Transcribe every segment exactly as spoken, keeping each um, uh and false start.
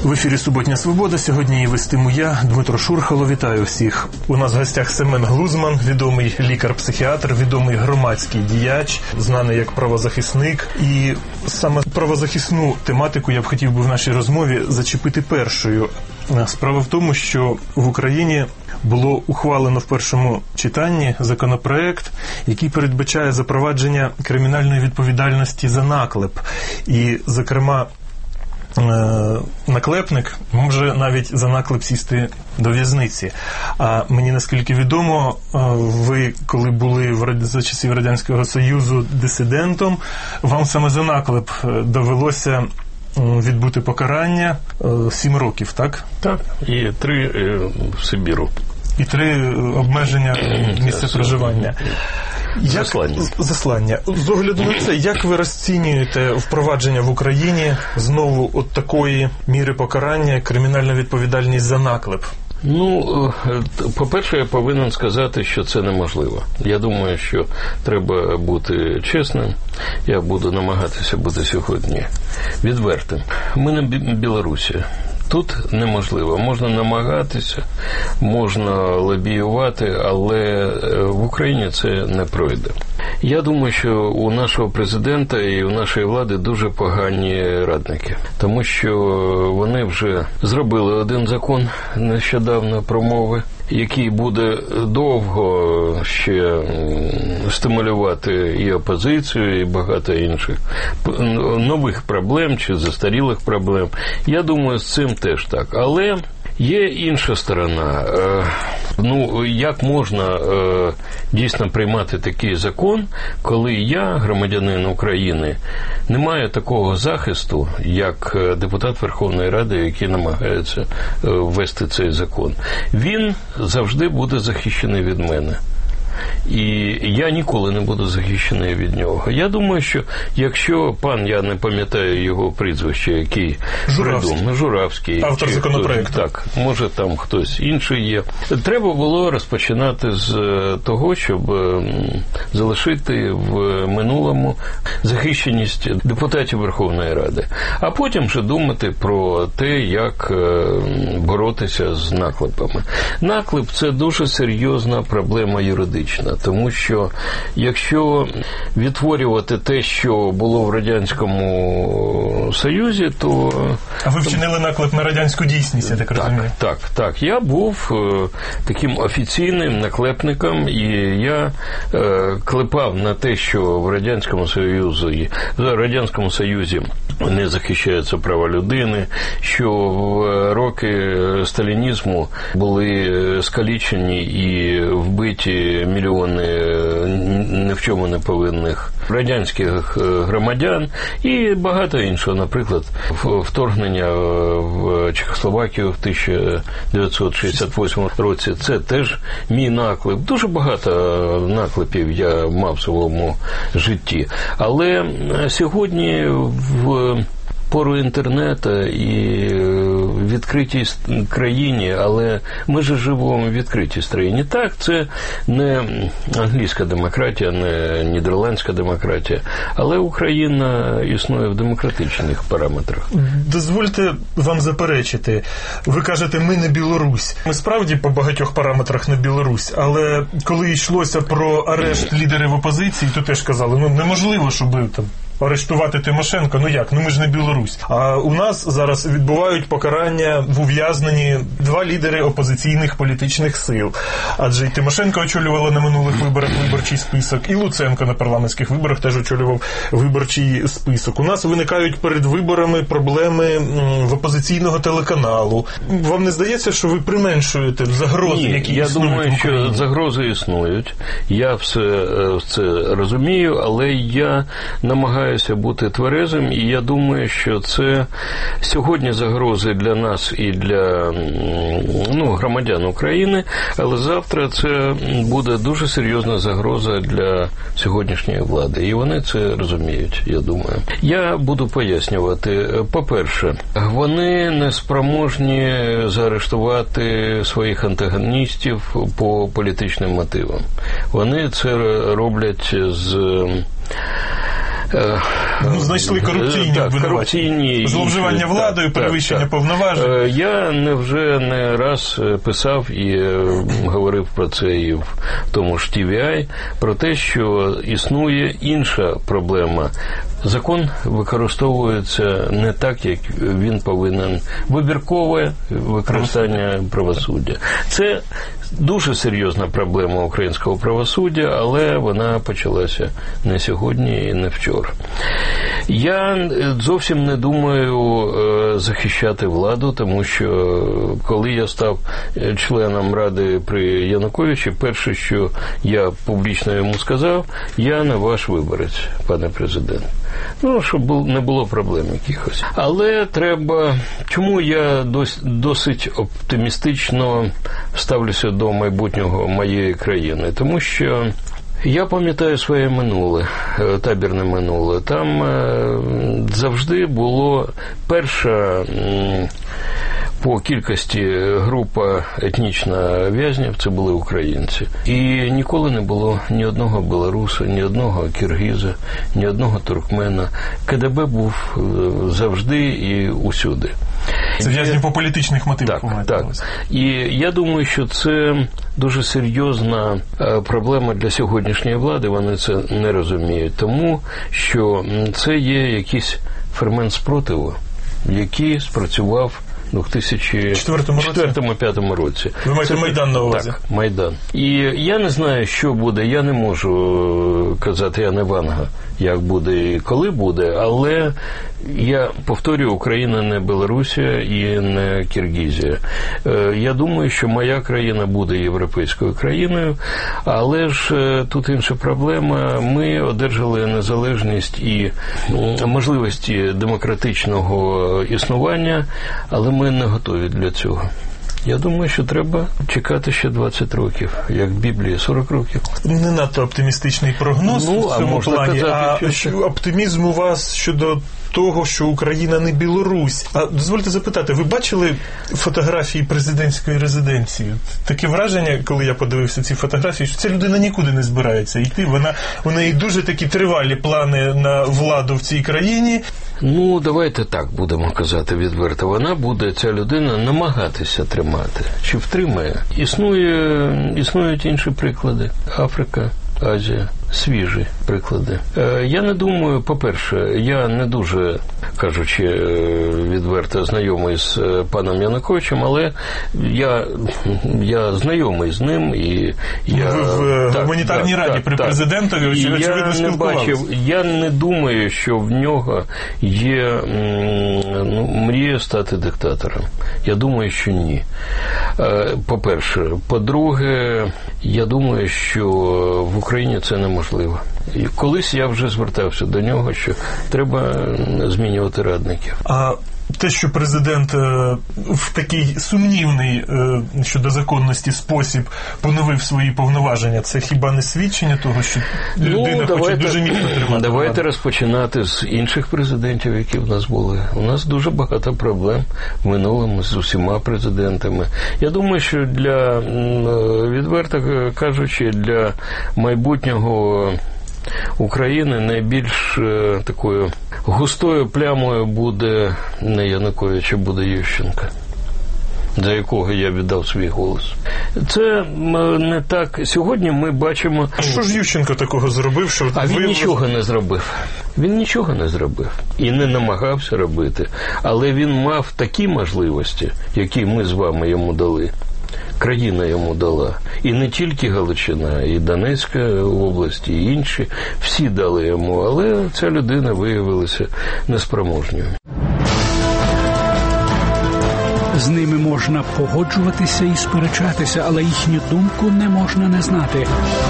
В ефірі «Суботня Свобода». Сьогодні її вестиму я, Дмитро Шурхало. Вітаю всіх. У нас в гостях Семен Глузман, відомий лікар-психіатр, відомий громадський діяч, знаний як правозахисник. І саме правозахисну тематику я б хотів би в нашій розмові зачепити першою. Справа в тому, що в Україні було ухвалено в першому читанні законопроект, який передбачає запровадження кримінальної відповідальності за наклеп. І, зокрема, наклепник може навіть за наклеп сісти до в'язниці. А мені, наскільки відомо, ви, коли були в, за часів Радянського Союзу дисидентом, вам саме за наклеп довелося відбути покарання сім років, так? Так, і три в Сибіру. І три обмеження місця проживання. Заслання. Як, заслання. З огляду на це, як ви розцінюєте впровадження в Україні знову от такої міри покарання, кримінальна відповідальність за наклеп? Ну, по-перше, я повинен сказати, що це неможливо. Я думаю, що треба бути чесним. Я буду намагатися бути сьогодні відвертим. Ми не Білорусі. Тут неможливо. Можна намагатися, можна лобіювати, але в Україні це не пройде. Я думаю, що у нашого президента і у нашої влади дуже погані радники, тому що вони вже зробили один закон нещодавно про мови, який буде довго ще стимулювати і опозицію, і багато інших нових проблем чи застарілих проблем. Я думаю, з цим теж так. Але є інша сторона. Ну, як можна дійсно приймати такий закон, коли я, громадянин України, не маю такого захисту, як депутат Верховної Ради, який намагається ввести цей закон. Він завжди буде захищений від мене. І я ніколи не буду захищений від нього. Я думаю, що якщо пан, я не пам'ятаю його прізвище, який Журавський, придумав, Журавський, автор законопроекту. Так, може там хтось інший є. Треба було розпочинати з того, щоб залишити в минулому захищеність депутатів Верховної Ради. А потім вже думати про те, як боротися з наклепами. Наклеп – це дуже серйозна проблема юридична. Тому що якщо відтворювати те, що було в Радянському Союзі, то... А ви вчинили наклеп на радянську дійсність, я так розумію? Так, так, так. Я був таким офіційним наклепником, і я клепав на те, що в Радянському Союзі, в Радянському Союзі не захищаються права людини, що в роки сталінізму були скалічені і вбиті мільйони ні в чому не повинних радянських громадян і багато іншого. Наприклад, вторгнення в Чехословакію в тисяча дев'ятсот шістдесят восьмому році – це теж мій наклеп. Дуже багато наклепів я мав в своєму житті. Але сьогодні в пору інтернету і відкритій країні, але ми ж живемо в відкритій країні. Так, це не англійська демократія, не нідерландська демократія, але Україна існує в демократичних параметрах. Дозвольте вам заперечити. Ви кажете, ми не Білорусь. Ми справді по багатьох параметрах не Білорусь, але коли йшлося про арешт лідерів опозиції, то теж казали, ну неможливо, щоб там арештувати Тимошенко, ну як, ну ми ж не Білорусь. А у нас зараз відбувають покарання в ув'язненні два лідери опозиційних політичних сил. Адже і Тимошенко очолювала на минулих виборах виборчий список, і Луценко на парламентських виборах теж очолював виборчий список. У нас виникають перед виборами проблеми в опозиційного телеканалу. Вам не здається, що ви применшуєте загрози, Ні, які я існують думаю, в Україні? що загрози існують. Я все це розумію, але я намагаюся бути тверезим, і я думаю, що це сьогодні загрози для нас і для ну, громадян України, але завтра це буде дуже серйозна загроза для сьогоднішньої влади. І вони це розуміють, я думаю. Я буду пояснювати. По-перше, вони не спроможні заарештувати своїх антагоністів по політичним мотивам. Вони це роблять з Ну, знайшли корупційні так, обвинувачення. Зловживання владою, перевищення так, так. повноважень. Я не вже не раз писав і говорив про це і в тому ж Ті Ві Ай, про те, що існує інша проблема. Закон використовується не так, як він повинен. Вибіркове використання правосуддя. Це дуже серйозна проблема українського правосуддя, але вона почалася не сьогодні і не вчора. Я зовсім не думаю захищати владу, тому що коли я став членом Ради при Януковичі, перше, що я публічно йому сказав, я не ваш виборець, пане президент. Ну, щоб не було проблем якихось. Але треба... Чому я досить оптимістично ставлюся до майбутнього моєї країни? Тому що я пам'ятаю своє минуле, табірне минуле. Там завжди було перша по кількості група етнічна в'язнів, це були українці. І ніколи не було ні одного білоруса, ні одного киргиза, ні одного туркмена. Ка Де Бе був завжди і усюди. Це в'язні по політичних мотивах. Так, так. І я думаю, що це дуже серйозна проблема для сьогоднішньої влади, вони це не розуміють. Тому що це є якийсь фермент спротиву, який спрацював у дві тисячі четвертому-п'ятому році. Ви маєте це, Майдан на увазі? Так, Майдан. І я не знаю, що буде, я не можу казати, я не Ванга, як буде і коли буде, але я повторюю, Україна не Білорусія і не Киргизія. Я думаю, що моя країна буде європейською країною, але ж тут інша проблема. Ми одержали незалежність і можливості демократичного існування, але ми не готові для цього. Я думаю, що треба чекати ще двадцять років, як в Біблії, сорок років. Не надто оптимістичний прогноз ну, в цьому а плані, казати, а що оптимізм у вас щодо того, що Україна не Білорусь. А дозвольте запитати, ви бачили фотографії президентської резиденції? Таке враження, коли я подивився ці фотографії, що ця людина нікуди не збирається йти. Вона, у неї дуже такі тривалі плани на владу в цій країні. Ну, давайте так будемо казати відверто. Вона буде, ця людина, намагатися тримати. Чи втримає? Існує, існують інші приклади. Африка, Азія. Свіжі приклади. Я не думаю, по-перше, я не дуже, кажучи відверто, знайомий з паном Януковичем, але я, я знайомий з ним. І я, ви в так, гуманітарній так, раді так, при так. президентові, очевидно, я не бачив, я не думаю, що в нього є ну, мрія стати диктатором. Я думаю, що ні. По-перше. По-друге, я думаю, що в Україні це неможливо. І колись я вже звертався до нього, що треба змінювати радників. А те, що президент в такий сумнівний щодо законності спосіб поновив свої повноваження, це хіба не свідчення того, що людина ну, давайте, хоче дуже міцно тримати? Давайте владу? Розпочинати з інших президентів, які в нас були. У нас дуже багато проблем в минулому з усіма президентами. Я думаю, що для, відверто кажучи, для майбутнього України найбільш е, такою густою плямою буде не Янукович, а буде Ющенко, за якого я віддав свій голос. Це не так. Сьогодні ми бачимо... А що ж Ющенко такого зробив? Що а він ви... нічого не зробив. Він нічого не зробив. І не намагався робити. Але він мав такі можливості, які ми з вами йому дали. Країна йому дала. І не тільки Галичина, і Донецька область, і інші. Всі дали йому, але ця людина виявилася неспроможною. З ними можна погоджуватися і сперечатися, але їхню думку не можна не знати.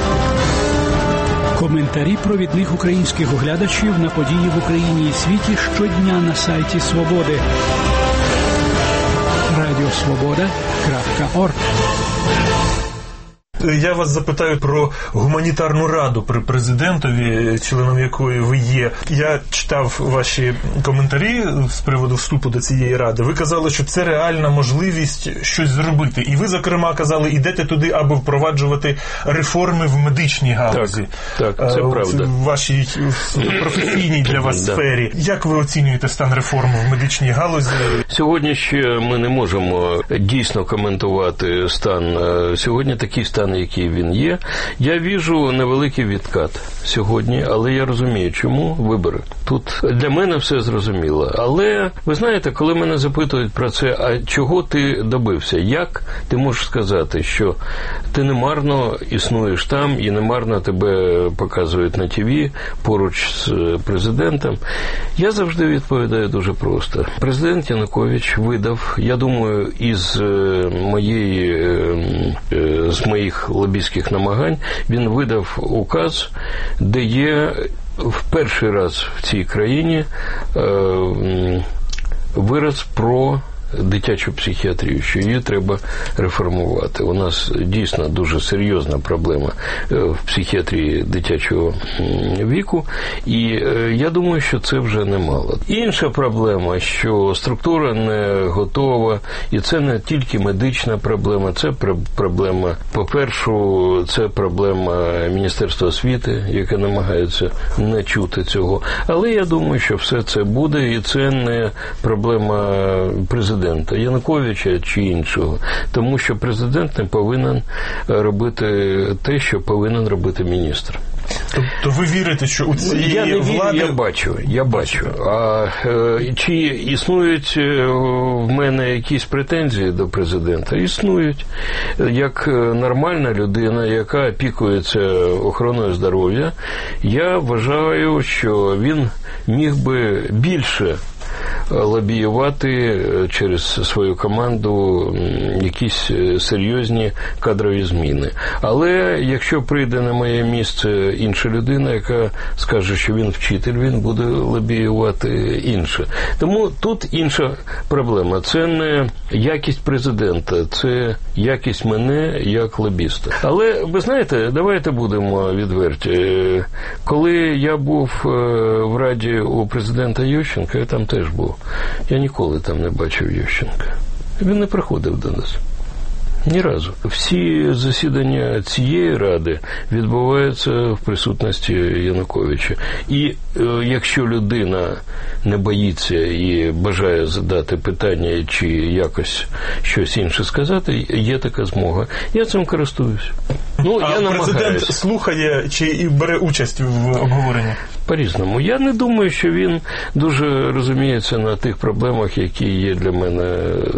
Коментарі провідних українських оглядачів на події в Україні і світі щодня на сайті Свободи. радіо свобода крапка орг Я вас запитаю про гуманітарну раду при президентові, членом якої ви є. Я читав ваші коментарі з приводу вступу до цієї ради. Ви казали, що це реальна можливість щось зробити. І ви, зокрема, казали, ідете туди, аби впроваджувати реформи в медичній галузі. Так, так, це правда. В вашій професійній для вас да. сфері. Як ви оцінюєте стан реформ в медичній галузі? Сьогодні ще ми не можемо дійсно коментувати стан. Сьогодні такий стан, який він є. Я віжу невеликий відкат сьогодні, але я розумію, чому вибори. Тут для мене все зрозуміло. Але, ви знаєте, коли мене запитують про це, а чого ти добився? Як ти можеш сказати, що ти немарно існуєш там і немарно тебе показують на ТВ поруч з президентом? Я завжди відповідаю дуже просто. Президент Янукович видав, я думаю, із моєї, з моїх лобістських намагань, він видав указ, де є в перший раз в цій країні вираз про дитячу психіатрію, що її треба реформувати. У нас дійсно дуже серйозна проблема в психіатрії дитячого віку, і я думаю, що це вже немало. Інша проблема, що структура не готова, і це не тільки медична проблема, це проблема, по-перше, це проблема Міністерства освіти, яке намагається не чути цього. Але я думаю, що все це буде, і це не проблема президента Януковича чи іншого. Тому що президент не повинен робити те, що повинен робити міністр. Тобто ви вірите, що у цієї я не влади... вірю, я бачу, я бачу. А е, чи існують в мене якісь претензії до президента? Існують. Як нормальна людина, яка опікується охороною здоров'я, я вважаю, що він міг би більше лобіювати через свою команду якісь серйозні кадрові зміни. Але якщо прийде на моє місце інша людина, яка скаже, що він вчитель, він буде лобіювати інше. Тому тут інша проблема. Це не якість президента, це якість мене як лобіста. Але, ви знаєте, давайте будемо відверті. Коли я був в Раді у президента Ющенка, я там теж був. Я ніколи там не бачив Ющенка. Він не приходив до нас. Ні разу. Всі засідання цієї ради відбуваються в присутності Януковича. І е, якщо людина не боїться і бажає задати питання чи якось щось інше сказати, є така змога. Я цим користуюсь. Ну, а я намагаюсь. Президент слухає чи і бере участь в обговоренні? По-різному. Я не думаю, що він дуже розуміється на тих проблемах, які є для мене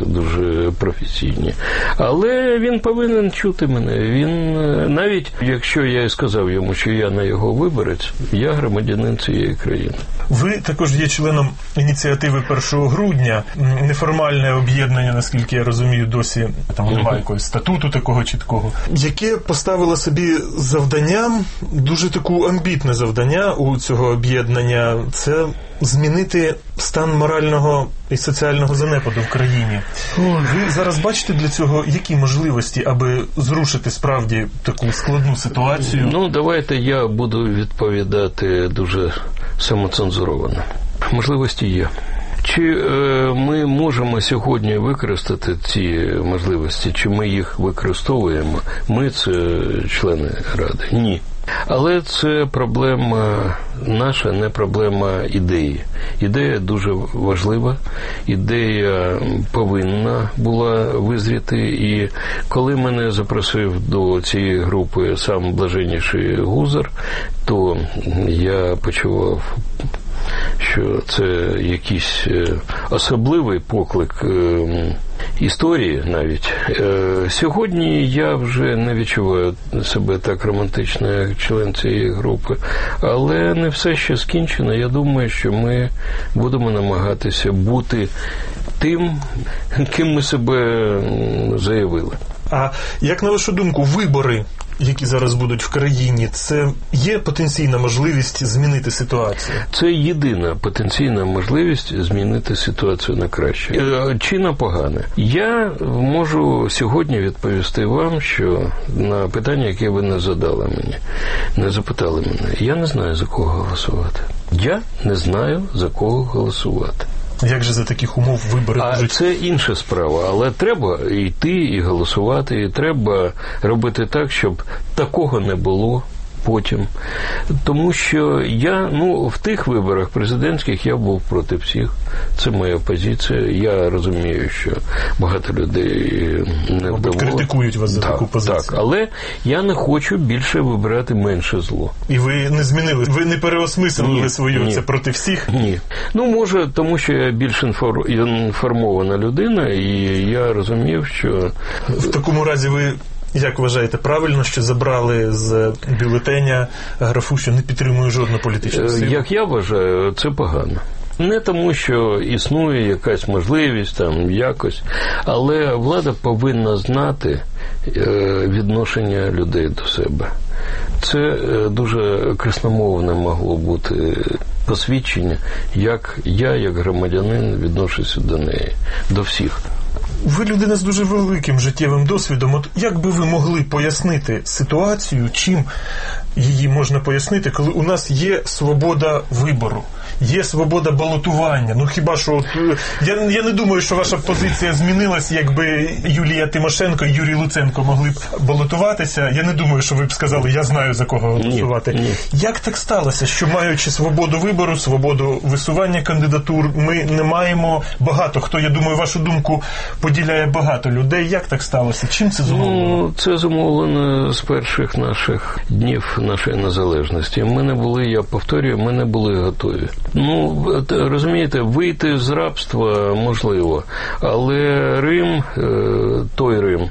дуже професійні. Але він повинен чути мене. Він, навіть якщо я і сказав йому, що я на його виборець, я громадянин цієї країни. Ви також є членом ініціативи першого грудня. Неформальне об'єднання, наскільки я розумію, досі там немає якогось статуту такого чіткого. Яке поставило собі завданням, дуже таку амбітне завдання у цього об'єднання, це змінити стан морального і соціального занепаду в країні. Ви зараз бачите для цього які можливості, аби зрушити справді таку складну ситуацію? Ну, давайте я буду відповідати дуже самоцензуровано. Можливості є. Чи е, ми можемо сьогодні використати ці можливості, чи ми їх використовуємо? Ми – це члени Ради? Ні. Але це проблема наша, не проблема ідеї. Ідея дуже важлива, ідея повинна була визріти. І коли мене запросив до цієї групи сам блаженніший Гузар, то я почував, що це якийсь особливий поклик історії навіть. Сьогодні я вже не відчуваю себе так романтично, як член цієї групи, але не все ще скінчено. Я думаю, що ми будемо намагатися бути тим, ким ми себе заявили. А як, на вашу думку, вибори які зараз будуть в країні, це є потенційна можливість змінити ситуацію? Це єдина потенційна можливість змінити ситуацію на краще. Чи на погане. Я можу сьогодні відповісти вам, що на питання, яке ви не задали мені, не запитали мене, я не знаю, за кого голосувати. Я не знаю, за кого голосувати. Як же за таких умов вибори а можуть? Це інша справа, але треба йти і голосувати, і треба робити так, щоб такого не було потім. Тому що я, ну, в тих виборах президентських я був проти всіх. Це моя позиція. Я розумію, що багато людей не вдоволені. Критикують вас за так, таку позицію. Так, але я не хочу більше вибирати менше зло. І ви не змінили, ви не переосмислили ні, свою ні. це проти всіх? Ні. Ну, може, тому що я більш інформована людина, і я розумів, що... В такому разі ви... Як вважаєте, правильно, що забрали з бюлетеня графу, що не підтримує жодну політичну силу? Як я вважаю, це погано. Не тому, що існує якась можливість, там, якось, але влада повинна знати відношення людей до себе. Це дуже красномовне могло бути посвідчення, як я, як громадянин, відношуся до неї, до всіх. Ви людина з дуже великим життєвим досвідом. От як би ви могли пояснити ситуацію, чим її можна пояснити, коли у нас є свобода вибору, є свобода балотування? Ну хіба що... От, я, я не думаю, що ваша позиція змінилась, якби Юлія Тимошенко і Юрій Луценко могли б балотуватися. Я не думаю, що ви б сказали, я знаю, за кого голосувати. Ні, ні. Як так сталося, що маючи свободу вибору, свободу висування кандидатур, ми не маємо багато, хто, я думаю, вашу думку поділяє багато людей. Як так сталося? Чим це зумовлено? Ну, це зумовлено з перших наших днів нашої незалежності. Ми не були, я повторюю, ми не були готові. Ну, розумієте, вийти з рабства можливо, але Рим, той Рим,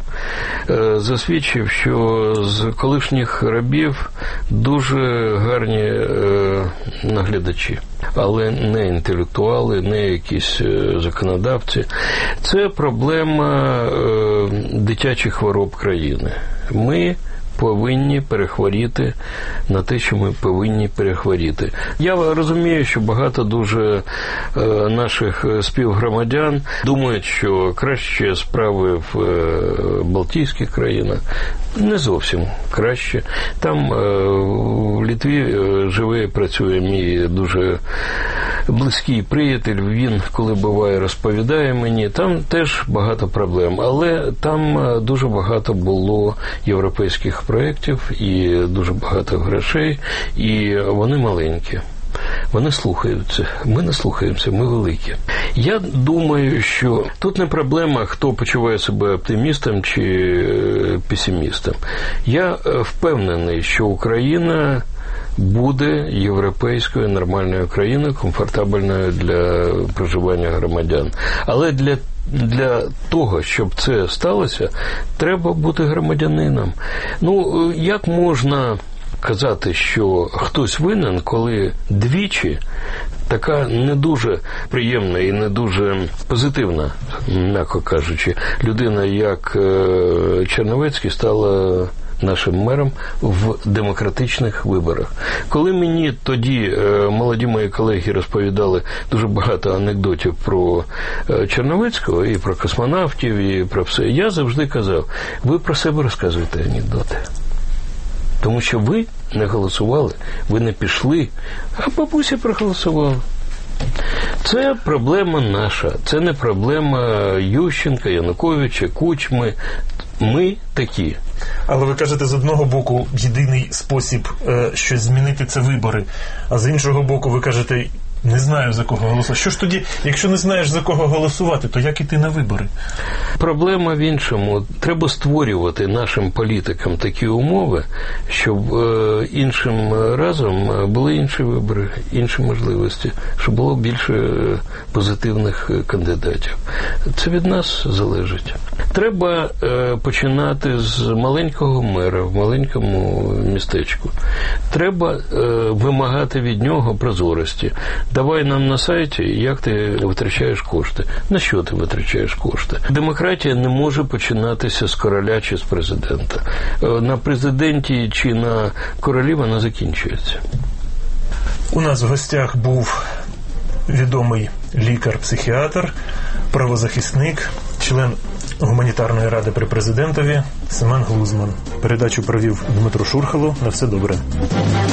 засвідчив, що з колишніх рабів дуже гарні наглядачі, але не інтелектуали, не якісь законодавці. Це проблема дитячих хвороб країни. Ми повинні перехворіти на те, що ми повинні перехворіти. Я розумію, що багато дуже е, наших співгромадян думають, що краще справи в е, Балтійських країнах. Не зовсім краще. Там е, в Литві е, живе і працює мій дуже близький приятель. Він, коли буває, розповідає мені. Там теж багато проблем. Але там дуже багато було європейських проєктів і дуже багато грошей, і вони маленькі. Вони слухаються. Ми не слухаємося, ми великі. Я думаю, що тут не проблема, хто почуває себе оптимістом чи песимістом. Я впевнений, що Україна буде європейською нормальною країною, комфортабельною для проживання громадян. Але для Для того, щоб це сталося, треба бути громадянином. Ну, як можна казати, що хтось винен, коли двічі така не дуже приємна і не дуже позитивна, м'яко кажучи, людина, як Черновецький, стала нашим мером в демократичних виборах. Коли мені тоді молоді мої колеги розповідали дуже багато анекдотів про Черновецького, і про космонавтів, і про все, я завжди казав, ви про себе розказуєте анекдоти. Тому що ви не голосували, ви не пішли, а бабуся проголосувала. Це проблема наша, це не проблема Ющенка, Януковича, Кучми. Ми такі. Але ви кажете, з одного боку, єдиний спосіб е, щось змінити – це вибори. А з іншого боку, ви кажете, не знаю, за кого голосувати. Що ж тоді, якщо не знаєш, за кого голосувати, то як іти на вибори? Проблема в іншому. Треба створювати нашим політикам такі умови, щоб е, іншим разом були інші вибори, інші можливості, щоб було більше позитивних кандидатів. Це від нас залежить. Треба е, починати з маленького мера в маленькому містечку. Треба е, вимагати від нього прозорості. давай нам на сайті, як ти витрачаєш кошти, на що ти витрачаєш кошти. Демократія не може починатися з короля чи з президента. На президенті чи на королі вона закінчується. У нас в гостях був відомий лікар-психіатр, правозахисник, член Гуманітарної ради при президентові Семен Глузман. Передачу провів Дмитро Шурхало. На все добре.